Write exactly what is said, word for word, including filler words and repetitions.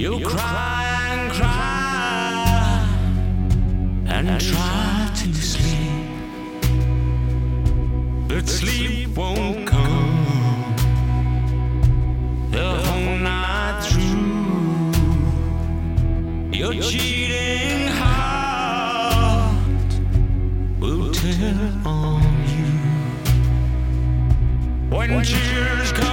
You cry and cry and try to sleep, but sleep won't come the whole night through. Your cheating heart will tell on you when tears come.